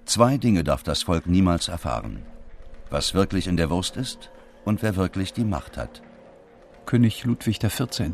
2 Dinge darf das Volk niemals erfahren: was wirklich in der Wurst ist und wer wirklich die Macht hat. König Ludwig XIV.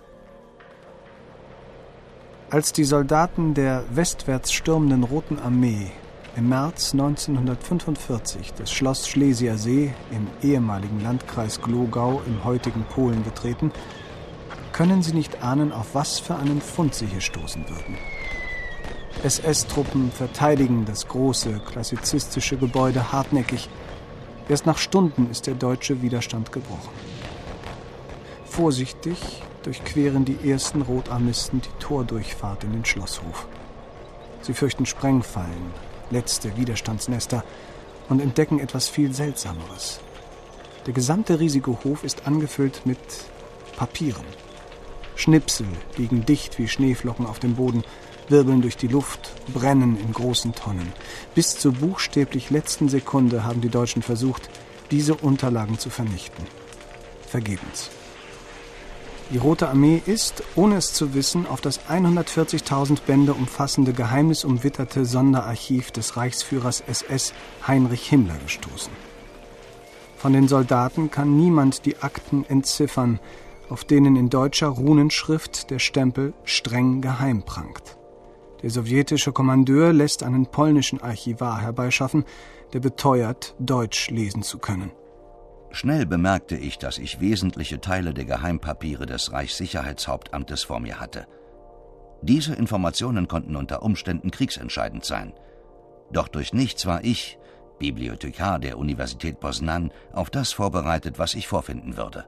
Als die Soldaten der westwärts stürmenden Roten Armee im März 1945 das Schloss Schlesiersee im ehemaligen Landkreis Glogau im heutigen Polen betreten, können sie nicht ahnen, auf was für einen Fund sie hier stoßen würden. SS-Truppen verteidigen das große, klassizistische Gebäude hartnäckig. Erst nach Stunden ist der deutsche Widerstand gebrochen. Vorsichtig durchqueren die ersten Rotarmisten die Tordurchfahrt in den Schlosshof. Sie fürchten Sprengfallen, letzte Widerstandsnester, und entdecken etwas viel Seltsameres. Der gesamte riesige Hof ist angefüllt mit Papieren. Schnipsel liegen dicht wie Schneeflocken auf dem Boden, wirbeln durch die Luft, brennen in großen Tonnen. Bis zur buchstäblich letzten Sekunde haben die Deutschen versucht, diese Unterlagen zu vernichten. Vergebens. Die Rote Armee ist, ohne es zu wissen, auf das 140.000 Bände umfassende geheimnisumwitterte Sonderarchiv des Reichsführers SS Heinrich Himmler gestoßen. Von den Soldaten kann niemand die Akten entziffern, auf denen in deutscher Runenschrift der Stempel streng geheim prangt. Der sowjetische Kommandeur lässt einen polnischen Archivar herbeischaffen, der beteuert, Deutsch lesen zu können. Schnell bemerkte ich, dass ich wesentliche Teile der Geheimpapiere des Reichssicherheitshauptamtes vor mir hatte. Diese Informationen konnten unter Umständen kriegsentscheidend sein. Doch durch nichts war ich, Bibliothekar der Universität Poznań, auf das vorbereitet, was ich vorfinden würde.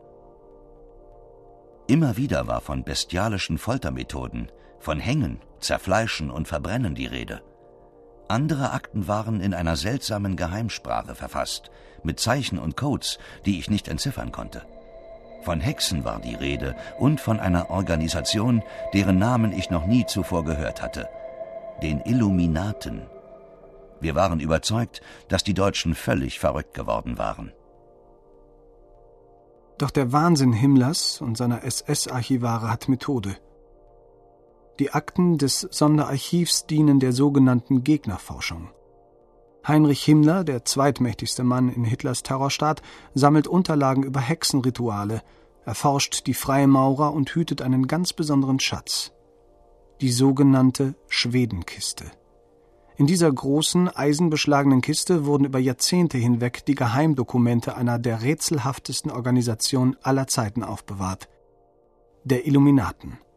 Immer wieder war von bestialischen Foltermethoden, von Hängen, Zerfleischen und Verbrennen die Rede. Andere Akten waren in einer seltsamen Geheimsprache verfasst, mit Zeichen und Codes, die ich nicht entziffern konnte. Von Hexen war die Rede und von einer Organisation, deren Namen ich noch nie zuvor gehört hatte: den Illuminaten. Wir waren überzeugt, dass die Deutschen völlig verrückt geworden waren. Doch der Wahnsinn Himmlers und seiner SS-Archivare hat Methode. Die Akten des Sonderarchivs dienen der sogenannten Gegnerforschung. Heinrich Himmler, der zweitmächtigste Mann in Hitlers Terrorstaat, sammelt Unterlagen über Hexenrituale, erforscht die Freimaurer und hütet einen ganz besonderen Schatz: die sogenannte Schwedenkiste. In dieser großen, eisenbeschlagenen Kiste wurden über Jahrzehnte hinweg die Geheimdokumente einer der rätselhaftesten Organisationen aller Zeiten aufbewahrt: der Illuminaten.